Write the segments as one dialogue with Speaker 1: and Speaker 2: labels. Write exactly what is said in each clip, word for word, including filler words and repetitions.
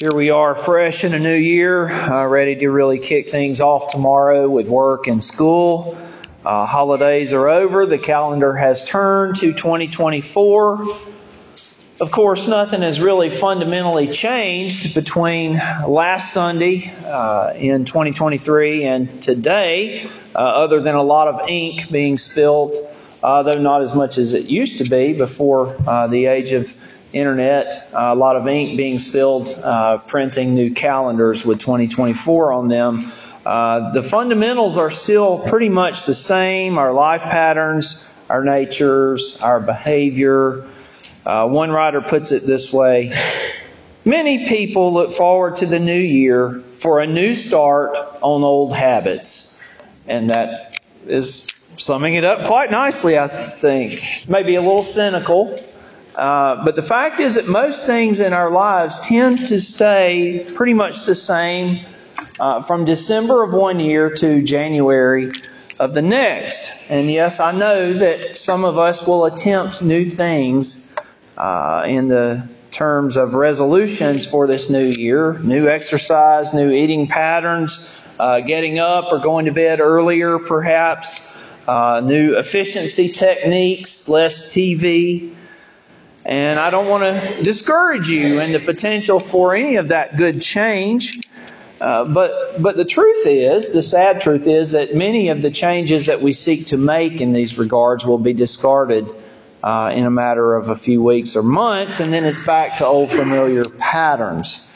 Speaker 1: Here we are, fresh in a new year, uh, ready to really kick things off tomorrow with work and school. Uh, holidays are over. The calendar has turned to twenty twenty-four. Of course, nothing has really fundamentally changed between last Sunday uh, in twenty twenty-three and today, uh, other than a lot of ink being spilled, uh, though not as much as it used to be before uh, the age of Internet. Uh, a lot of ink being spilled, uh, printing new calendars with twenty twenty-four on them. Uh, the fundamentals are still pretty much the same. Our life patterns, our natures, our behavior. Uh, one writer puts it this way: many people look forward to the new year for a new start on old habits. And that is summing it up quite nicely, I think. Maybe a little cynical. Uh, but the fact is that most things in our lives tend to stay pretty much the same uh, from December of one year to January of the next. And yes, I know that some of us will attempt new things uh, in the terms of resolutions for this new year. New exercise, new eating patterns, uh, getting up or going to bed earlier perhaps, uh, new efficiency techniques, less T V. And I don't want to discourage you in the potential for any of that good change. Uh, but but the truth is, the sad truth is that many of the changes that we seek to make in these regards will be discarded uh, in a matter of a few weeks or months, and then it's back to old familiar patterns.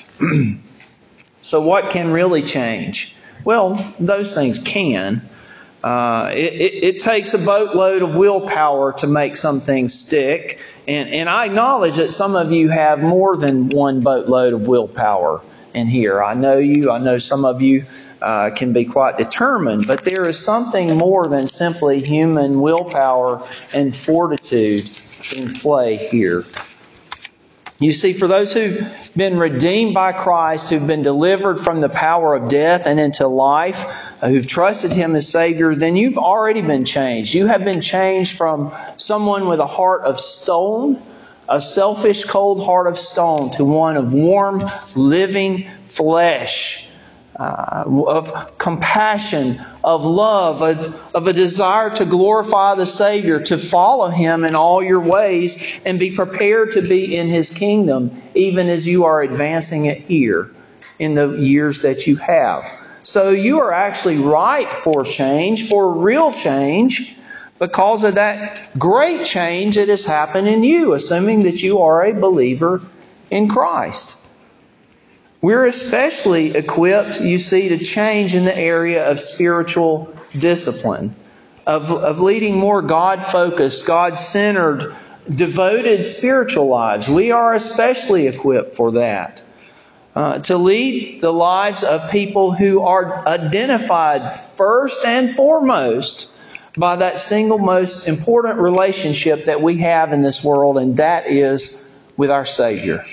Speaker 1: So what can really change? Well, those things can. Uh, it, it, it takes a boatload of willpower to make some things stick. And, and I acknowledge that some of you have more than one boatload of willpower in here. I know you. I know some of you uh, can be quite determined. But there is something more than simply human willpower and fortitude in play here. You see, for those who've been redeemed by Christ, who've been delivered from the power of death and into life, uh, who've trusted Him as Savior, then you've already been changed. You have been changed from someone with a heart of stone, a selfish, cold heart of stone, to one of warm, living flesh. Uh, of compassion, of love, of, of a desire to glorify the Savior, to follow Him in all your ways, and be prepared to be in His kingdom, even as you are advancing it here in the years that you have. So you are actually ripe for change, for real change, because of that great change that has happened in you, assuming that you are a believer in Christ. We're especially equipped, you see, to change in the area of spiritual discipline, of, of leading more God-focused, God-centered, devoted spiritual lives. We are especially equipped for that. Uh, to lead the lives of people who are identified first and foremost by that single most important relationship that we have in this world, and that is with our Savior.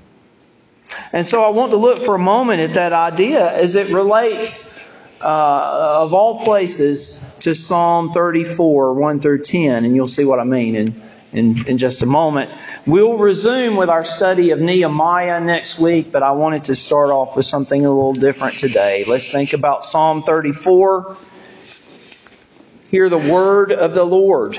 Speaker 1: And so I want to look for a moment at that idea as it relates, uh, of all places, to Psalm thirty-four, one through ten. And you'll see what I mean in, in, in just a moment. We'll resume with our study of Nehemiah next week, but I wanted to start off with something a little different today. Let's think about Psalm thirty-four. Hear the word of the Lord.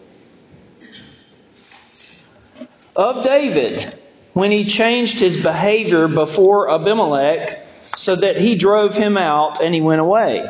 Speaker 1: Of David, when he changed his behavior before Abimelech, so that he drove him out and he went away.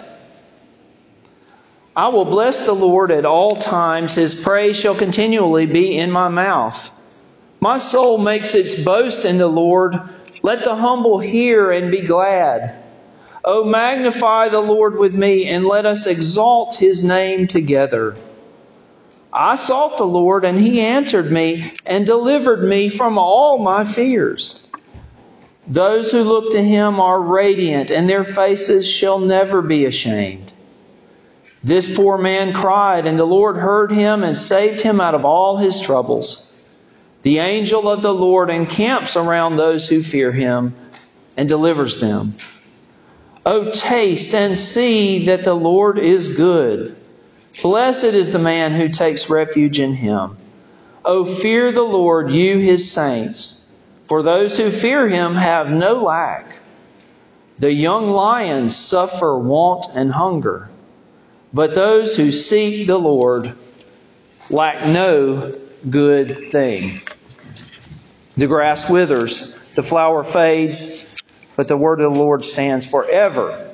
Speaker 1: I will bless the Lord at all times. His praise shall continually be in my mouth. My soul makes its boast in the Lord. Let the humble hear and be glad. O magnify the Lord with me, and let us exalt His name together. I sought the Lord, and He answered me and delivered me from all my fears. Those who look to Him are radiant, and their faces shall never be ashamed. This poor man cried, and the Lord heard him and saved him out of all his troubles. The angel of the Lord encamps around those who fear Him and delivers them. O taste and see that the Lord is good. Blessed is the man who takes refuge in Him. O fear the Lord, you His saints, For those who fear Him have no lack. The young lions suffer want and hunger, but those who seek the Lord lack no good thing. The grass withers, the flower fades, but the word of the Lord stands forever.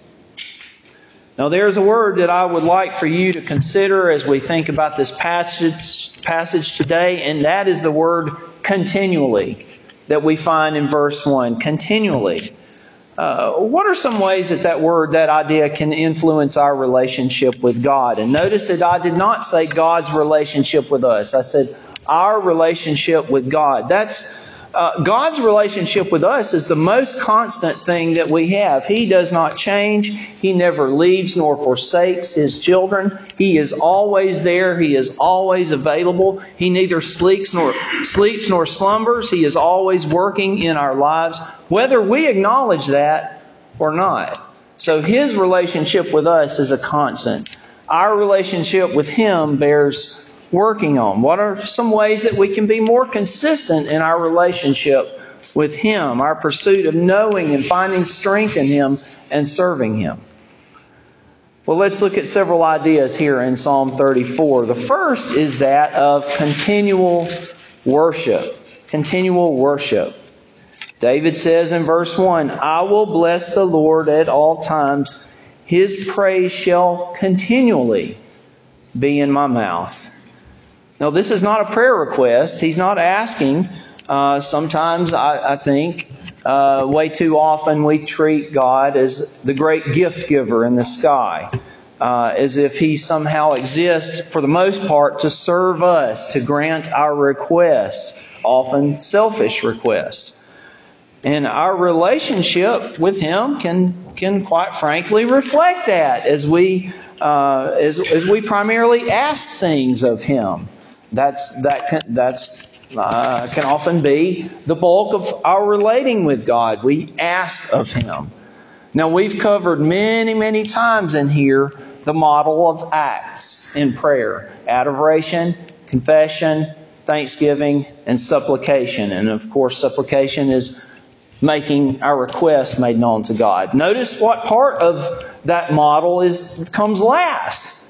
Speaker 1: Now there's a word that I would like for you to consider as we think about this passage, passage today, and that is the word continually that we find in verse one. Continually. Uh, what are some ways that that word, that idea can influence our relationship with God? And notice that I did not say God's relationship with us. I said our relationship with God. That's uh, God's relationship with us is the most constant thing that we have. He does not change. He never leaves nor forsakes His children. He is always there. He is always available. He neither sleeps nor sleeps nor slumbers. He is always working in our lives, whether we acknowledge that or not. So His relationship with us is a constant. Our relationship with Him bears working on. What are some ways that we can be more consistent in our relationship with Him, our pursuit of knowing and finding strength in Him and serving Him? Well, let's look at several ideas here in Psalm thirty-four. The first is that of continual worship. Continual worship. David says in verse one, I will bless the Lord at all times. His praise shall continually be in my mouth. Now, this is not a prayer request. He's not asking. Uh, sometimes, I, I think, uh, way too often we treat God as the great gift giver in the sky. Uh, as if He somehow exists, for the most part, to serve us, to grant our requests, often selfish requests. And our relationship with Him can, can quite frankly reflect that as we, uh, as, as we primarily ask things of Him. That's that can, that's uh, can often be the bulk of our relating with God. We ask of Him. Now, we've covered many, many times in here the model of acts in prayer: adoration, confession, thanksgiving, and supplication. And of course, supplication is making our request made known to God. Notice what part of that model is comes last.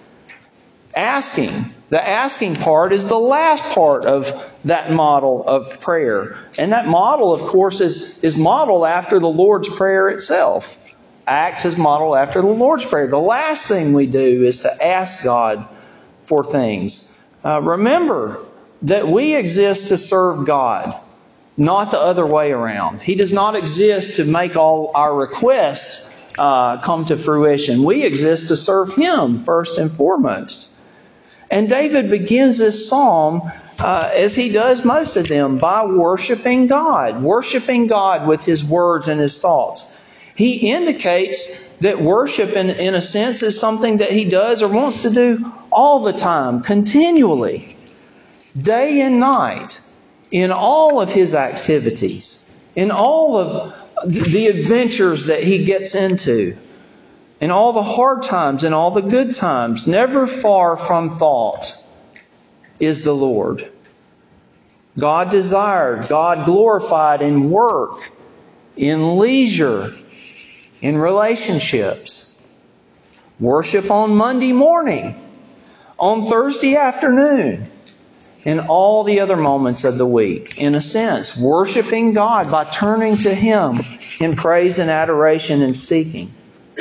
Speaker 1: Asking. The asking part is the last part of that model of prayer. And that model, of course, is, is modeled after the Lord's Prayer itself. Acts is modeled after the Lord's Prayer. The last thing we do is to ask God for things. Uh, remember that we exist to serve God, not the other way around. He does not exist to make all our requests uh, come to fruition. We exist to serve Him first and foremost. And David begins this psalm, uh, as he does most of them, by worshiping God. Worshiping God with his words and his thoughts. He indicates that worship, in, in a sense, is something that he does or wants to do all the time, continually, day and night, in all of his activities, in all of the adventures that he gets into, in all the hard times and all the good times. Never far from thought is the Lord. God desired, God glorified in work, in leisure, in relationships. Worship on Monday morning, on Thursday afternoon, and all the other moments of the week. In a sense, worshiping God by turning to Him in praise and adoration and seeking.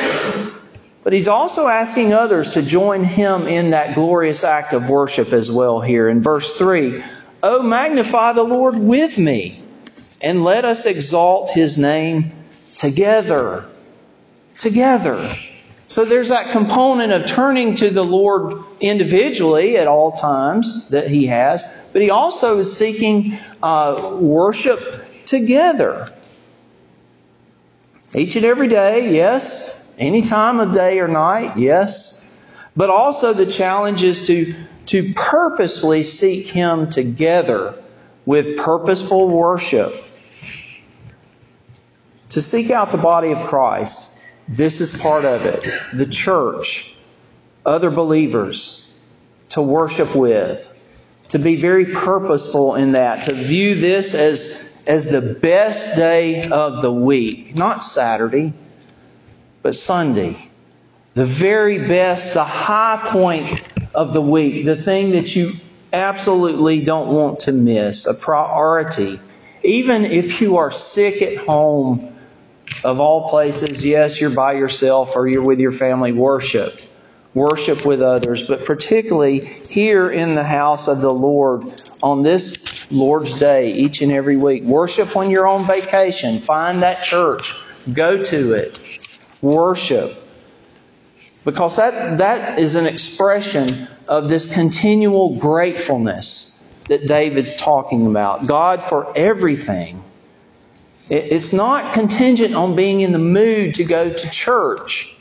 Speaker 1: But he's also asking others to join him in that glorious act of worship as well here. In verse three, Oh, magnify the Lord with me, and let us exalt His name together. Together. So there's that component of turning to the Lord individually at all times that He has, but He also is seeking uh, worship together. Each and every day, yes. Any time of day or night, yes. But also the challenge is to, to purposely seek Him together with purposeful worship. To seek out the body of Christ, this is part of it. The church, other believers, to worship with. To be very purposeful in that. To view this as, as the best day of the week. Not Saturday, but Sunday. The very best, the high point of the week. The thing that you absolutely don't want to miss. A priority. Even if you are sick at home, of all places, yes, you're by yourself or you're with your family, worship. Worship with others. But particularly here in the house of the Lord on this Lord's Day, each and every week. Worship when you're on vacation. Find that church. Go to it. Worship. Because that, that is an expression of this continual gratefulness that David's talking about. God for everything. It, it's not contingent on being in the mood to go to church.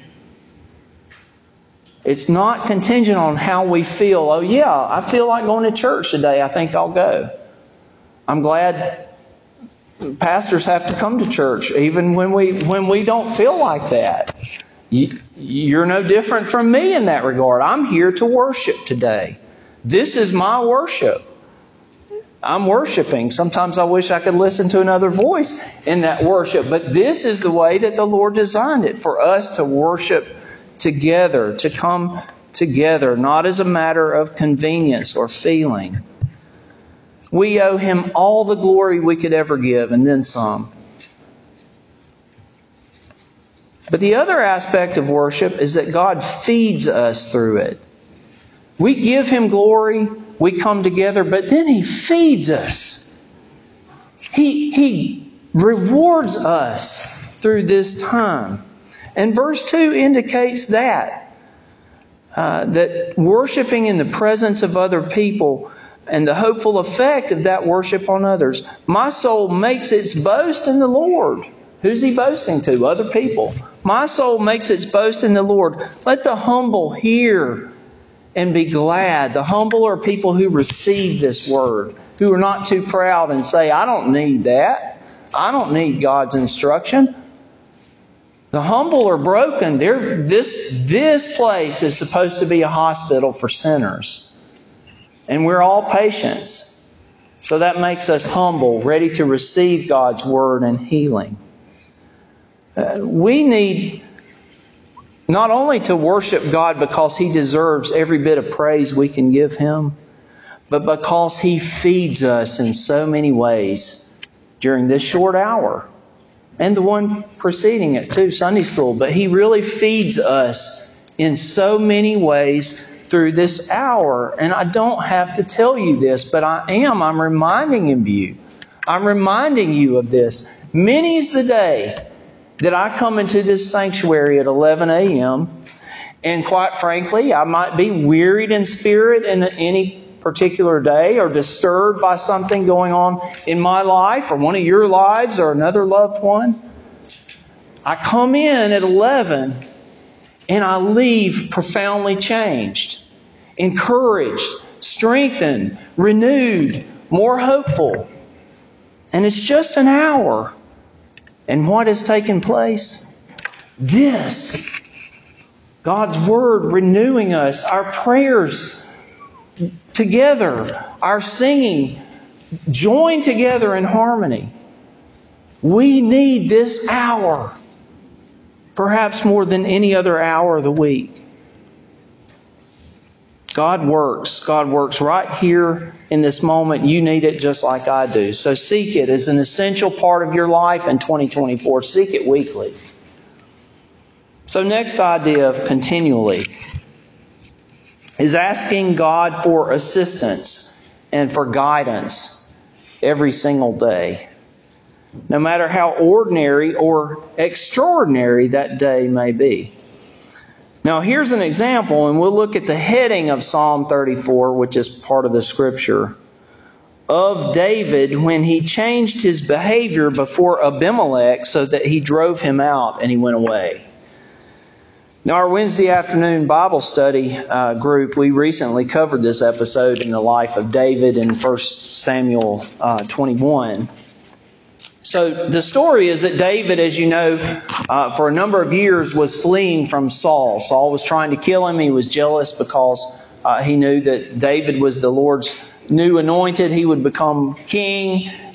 Speaker 1: It's not contingent on how we feel. Oh yeah, I feel like going to church today. I think I'll go. I'm glad pastors have to come to church even when we when we don't feel like that. You're no different from me in that regard. I'm here to worship today. This is my worship. I'm worshiping. Sometimes I wish I could listen to another voice in that worship. But this is the way that the Lord designed it, for us to worship together, to come together, not as a matter of convenience or feeling. We owe Him all the glory we could ever give, and then some. But the other aspect of worship is that God feeds us through it. We give Him glory, we come together, but then He feeds us. He, he rewards us through this time. And verse two indicates that. Uh, that worshiping in the presence of other people and the hopeful effect of that worship on others. My soul makes its boast in the Lord. Who's he boasting to? Other people. My soul makes its boast in the Lord. Let the humble hear and be glad. The humble are people who receive this word, who are not too proud and say, I don't need that. I don't need God's instruction. The humble are broken. They're, this, this place is supposed to be a hospital for sinners. And we're all patients. So that makes us humble, ready to receive God's word and healing. Uh, we need not only to worship God because He deserves every bit of praise we can give Him, but because He feeds us in so many ways during this short hour. And the one preceding it too, Sunday school. But He really feeds us in so many ways through this hour. And I don't have to tell you this, but I am. I'm reminding you. I'm reminding you of this. Many's the day that I come into this sanctuary at eleven a.m. and quite frankly, I might be wearied in spirit in any particular day or disturbed by something going on in my life or one of your lives or another loved one. I come in at eleven and I leave profoundly changed, encouraged, strengthened, renewed, more hopeful. And it's just an hour. And what has taken place? This. God's Word renewing us. Our prayers together. Our singing joined together in harmony. We need this hour. Perhaps more than any other hour of the week. God works. God works right here in this moment. You need it just like I do. So seek it as an essential part of your life in twenty twenty-four. Seek it weekly. So next idea of continually is asking God for assistance and for guidance every single day. No matter how ordinary or extraordinary that day may be. Now here's an example, and we'll look at the heading of Psalm thirty-four, which is part of the Scripture, of David when he changed his behavior before Abimelech so that he drove him out and he went away. Now our Wednesday afternoon Bible study uh, group, we recently covered this episode in the life of David in First Samuel uh, twenty-one. So the story is that David, as you know, uh, for a number of years was fleeing from Saul. Saul was trying to kill him. He was jealous because uh, he knew that David was the Lord's new anointed. He would become king.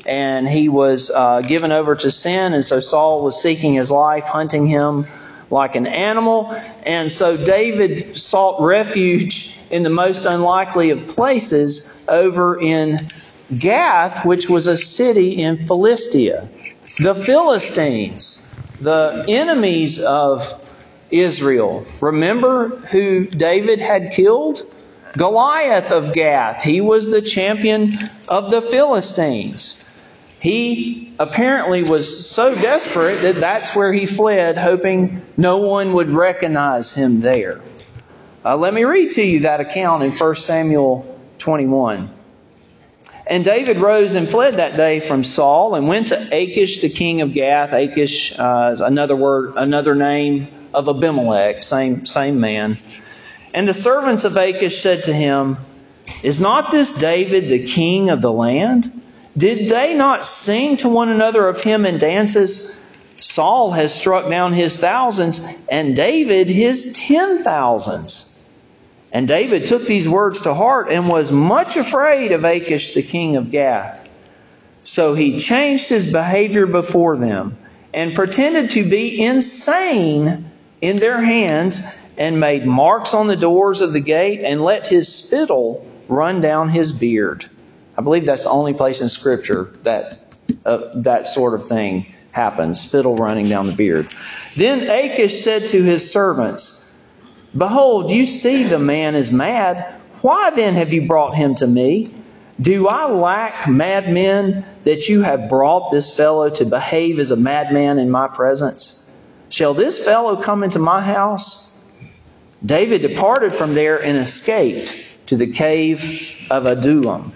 Speaker 1: and he was uh, given over to sin, and so Saul was seeking his life, hunting him like an animal. And so David sought refuge in the most unlikely of places over in Gath, which was a city in Philistia. The Philistines, the enemies of Israel. Remember who David had killed? Goliath of Gath. He was the champion of the Philistines. He apparently was so desperate that that's where he fled, hoping no one would recognize him there. Uh, let me read to you that account in First Samuel twenty-one. And David rose and fled that day from Saul and went to Achish, the king of Gath. Achish uh, is another word, another name of Abimelech, same same man. And the servants of Achish said to him, "Is not this David the king of the land? Did they not sing to one another of him in dances? Saul has struck down his thousands, and David his ten thousands." And David took these words to heart and was much afraid of Achish the king of Gath. So he changed his behavior before them and pretended to be insane in their hands, and made marks on the doors of the gate and let his spittle run down his beard. I believe that's the only place in Scripture that uh, that sort of thing happens, spittle running down the beard. Then Achish said to his servants, "Behold, you see the man is mad. Why then have you brought him to me? Do I lack madmen that you have brought this fellow to behave as a madman in my presence? Shall this fellow come into my house?" David departed from there and escaped to the cave of Adullam.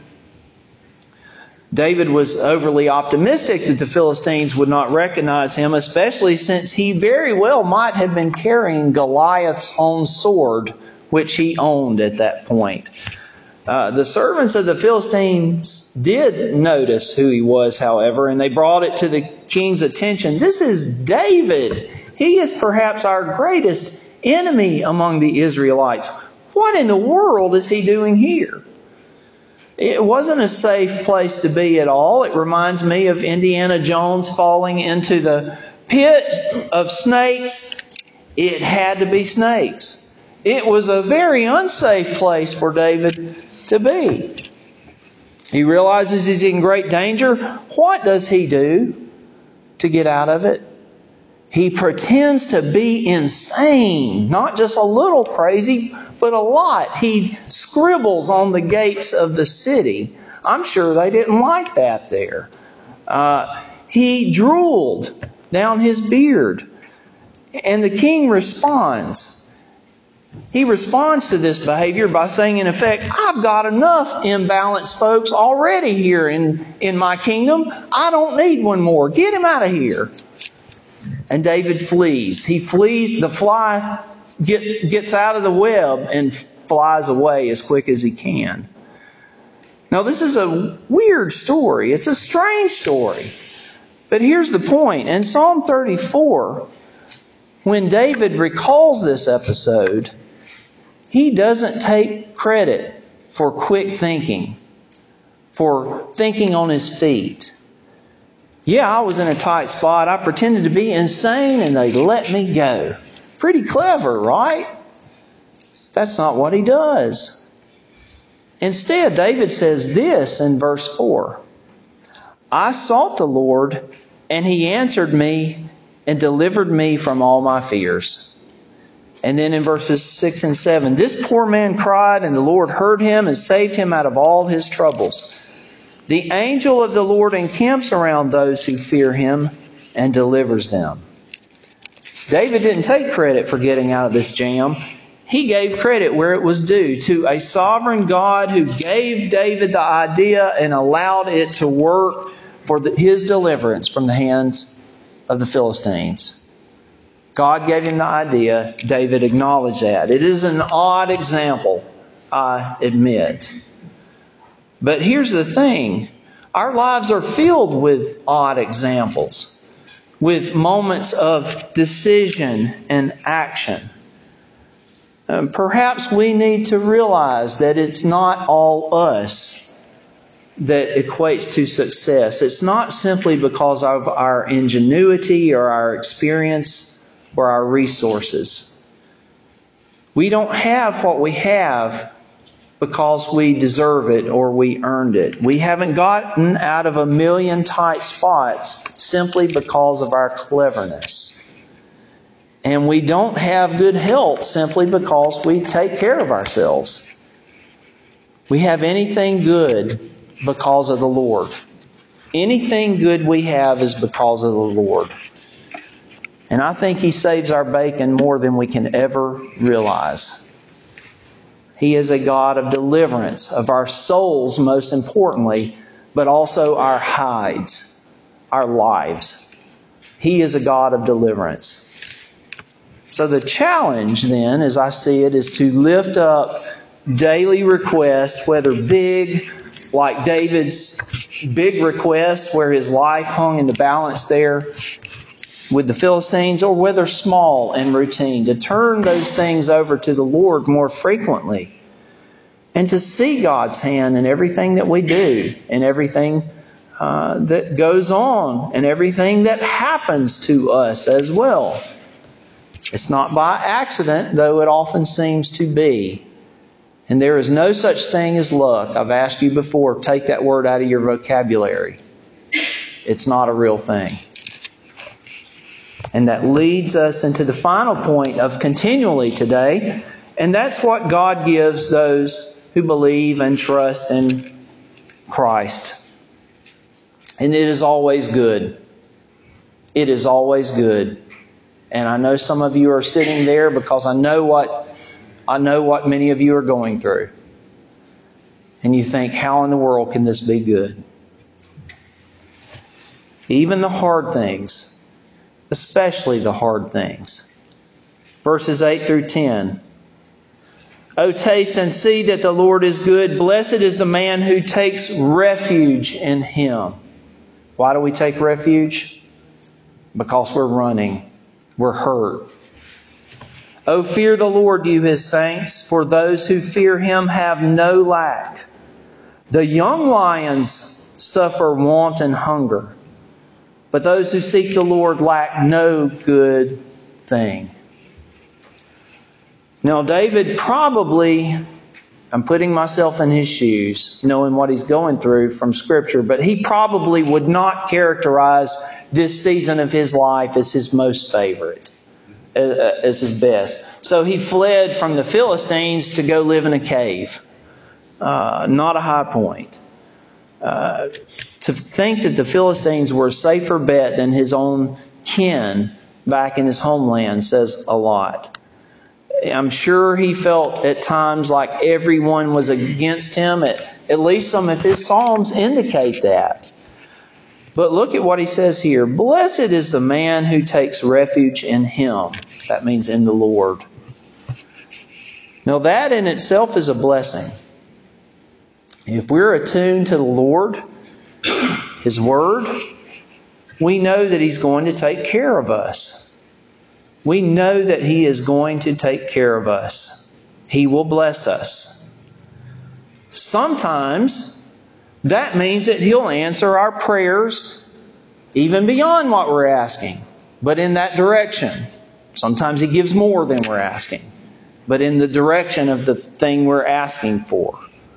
Speaker 1: David was overly optimistic that the Philistines would not recognize him, especially since he very well might have been carrying Goliath's own sword, which he owned at that point. Uh, the servants of the Philistines did notice who he was, however, and they brought it to the king's attention. "This is David. He is perhaps our greatest enemy among the Israelites. What in the world is he doing here?" It wasn't a safe place to be at all. It reminds me of Indiana Jones falling into the pit of snakes. It had to be snakes. It was a very unsafe place for David to be. He realizes he's in great danger. What does he do to get out of it? He pretends to be insane, not just a little crazy, but a lot. He scribbles on the gates of the city. I'm sure they didn't like that there. Uh, he drooled down his beard. And the king responds. He responds to this behavior by saying, in effect, "I've got enough imbalanced folks already here in, in my kingdom. I don't need one more. Get him out of here." And David flees. He flees. The fly get, gets out of the web and flies away as quick as he can. Now, this is a weird story. It's a strange story. But here's the point. In Psalm thirty-four, when David recalls this episode, he doesn't take credit for quick thinking, for thinking on his feet. "Yeah, I was in a tight spot. I pretended to be insane and they let me go." Pretty clever, right? That's not what he does. Instead, David says this in verse four. "I sought the Lord, and He answered me and delivered me from all my fears." And then in verses six and seven, "This poor man cried, and the Lord heard him and saved him out of all his troubles. The angel of the Lord encamps around those who fear Him and delivers them." David didn't take credit for getting out of this jam. He gave credit where it was due to a sovereign God who gave David the idea and allowed it to work for the, his deliverance from the hands of the Philistines. God gave him the idea. David acknowledged that. It is an odd example, I admit. But here's the thing. Our lives are filled with odd examples, with moments of decision and action. Um, perhaps we need to realize that it's not all us that equates to success. It's not simply because of our ingenuity or our experience or our resources. We don't have what we have because we deserve it or we earned it. We haven't gotten out of a million tight spots simply because of our cleverness. And we don't have good health simply because we take care of ourselves. We have anything good because of the Lord. Anything good we have is because of the Lord. And I think He saves our bacon more than we can ever realize. He is a God of deliverance, of our souls most importantly, but also our hides, our lives. He is a God of deliverance. So the challenge then, as I see it, is to lift up daily requests, whether big, like David's big request where his life hung in the balance there with the Philistines, or whether small and routine, to turn those things over to the Lord more frequently and to see God's hand in everything that we do and everything uh, that goes on and everything that happens to us as well. It's not by accident, though it often seems to be. And there is no such thing as luck. I've asked you before, take that word out of your vocabulary. It's not a real thing. And that leads us into the final point of continually today. And that's what God gives those who believe and trust in Christ. And it is always good. It is always good. And I know some of you are sitting there because I know what I know what many of you are going through. And you think, how in the world can this be good? Even the hard things, especially the hard things. Verses eight through ten. O taste and see that the Lord is good. Blessed is the man who takes refuge in Him. Why do we take refuge? Because we're running. We're hurt. O fear the Lord, you His saints, for those who fear Him have no lack. The young lions suffer want and hunger, but those who seek the Lord lack no good thing. Now, David probably, I'm putting myself in his shoes, knowing what he's going through from Scripture, but he probably would not characterize this season of his life as his most favorite, as his best. So he fled from the Philistines to go live in a cave. Uh, not a high point. Uh, to think that the Philistines were a safer bet than his own kin back in his homeland says a lot. I'm sure he felt at times like everyone was against him. At, at least some of his Psalms indicate that. But look at what he says here. Blessed is the man who takes refuge in Him. That means in the Lord. Now that in itself is a blessing. If we're attuned to the Lord, His Word, we know that He's going to take care of us. We know that He is going to take care of us. He will bless us. Sometimes that means that He'll answer our prayers even beyond what we're asking, but in that direction. Sometimes He gives more than we're asking, but in the direction of the thing we're asking for.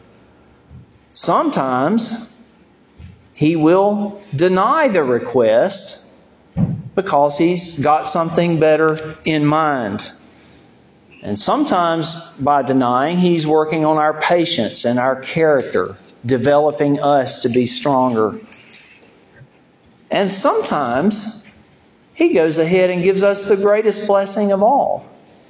Speaker 1: Sometimes He will deny the request because He's got something better in mind. And sometimes by denying, He's working on our patience and our character, developing us to be stronger. And sometimes He goes ahead and gives us the greatest blessing of all.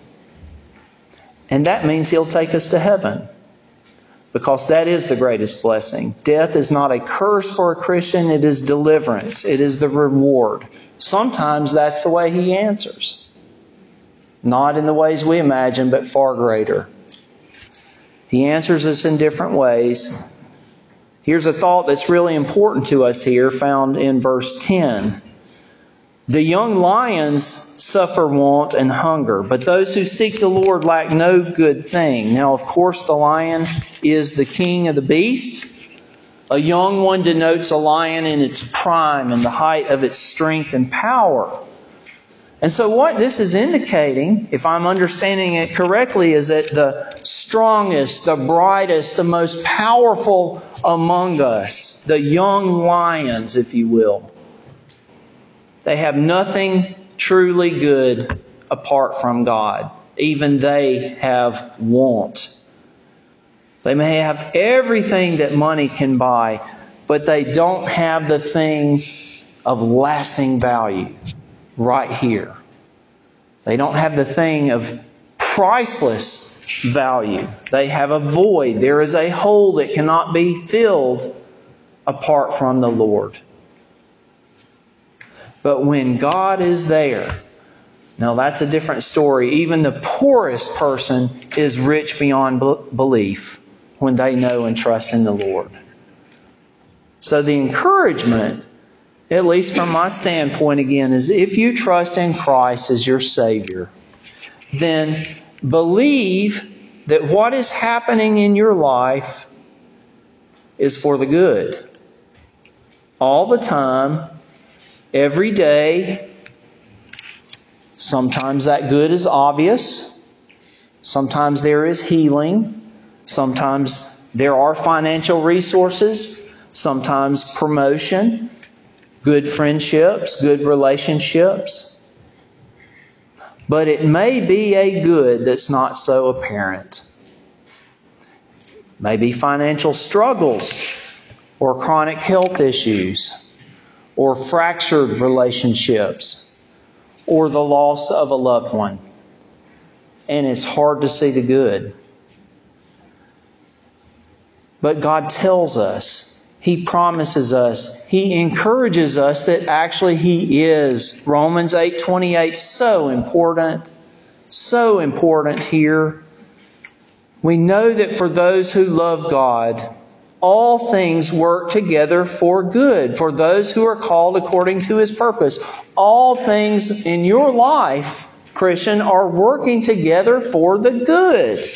Speaker 1: And that means He'll take us to heaven. Because that is the greatest blessing. Death is not a curse for a Christian. It is deliverance. It is the reward. Sometimes that's the way He answers. Not in the ways we imagine, but far greater. He answers us in different ways. Here's a thought that's really important to us here, found in verse ten. The young lions suffer want and hunger, but those who seek the Lord lack no good thing. Now, of course, the lion is the king of the beasts. A young one denotes a lion in its prime and the height of its strength and power. And so what this is indicating, if I'm understanding it correctly, is that the strongest, the brightest, the most powerful among us, the young lions, if you will, they have nothing truly good apart from God. Even they have want. They may have everything that money can buy, but they don't have the thing of lasting value right here. They don't have the thing of priceless value. They have a void. There is a hole that cannot be filled apart from the Lord. But when God is there, now that's a different story. Even the poorest person is rich beyond belief when they know and trust in the Lord. So the encouragement, at least from my standpoint again, is if you trust in Christ as your Savior, then believe that what is happening in your life is for the good. All the time, every day. Sometimes that good is obvious. Sometimes there is healing. Sometimes there are financial resources. Sometimes promotion. Good friendships. Good relationships. But it may be a good that's not so apparent. Maybe financial struggles or chronic health issues or fractured relationships or the loss of a loved one. And it's hard to see the good. But God tells us, He promises us, He encourages us that actually He is. Romans eight twenty-eight, so important, so important here. We know that for those who love God, all things work together for good, for those who are called according to His purpose. All things in your life, Christian, are working together for the good.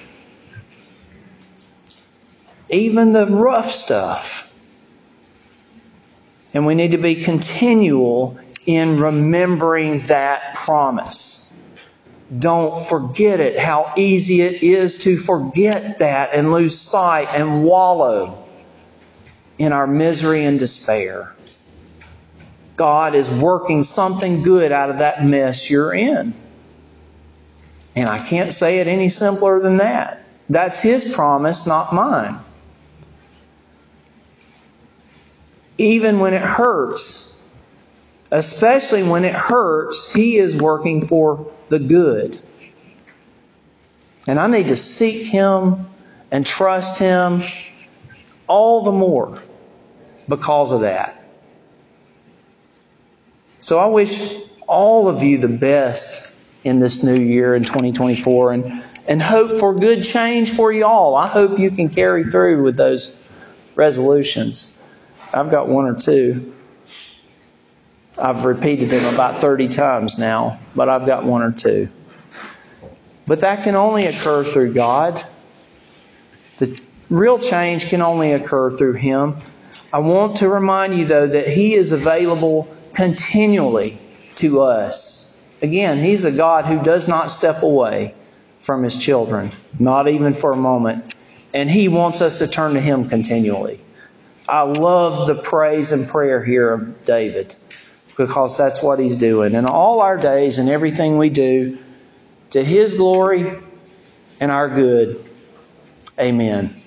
Speaker 1: Even the rough stuff. And we need to be continual in remembering that promise. Don't forget it. How easy it is to forget that and lose sight and wallow in our misery and despair. God is working something good out of that mess you're in. And I can't say it any simpler than that. That's His promise, not mine. Even when it hurts, especially when it hurts, He is working for the good. And I need to seek Him and trust Him all the more because of that. So I wish all of you the best in this new year in twenty twenty-four and, and hope for good change for you all. I hope you can carry through with those resolutions. I've got one or two. I've repeated them about thirty times now, but I've got one or two. But that can only occur through God. The real change can only occur through Him. I want to remind you, though, that He is available continually to us. Again, He's a God who does not step away from His children, not even for a moment. And He wants us to turn to Him continually. I love the praise and prayer here of David, because that's what he's doing. In all our days and everything we do, to His glory and our good. Amen.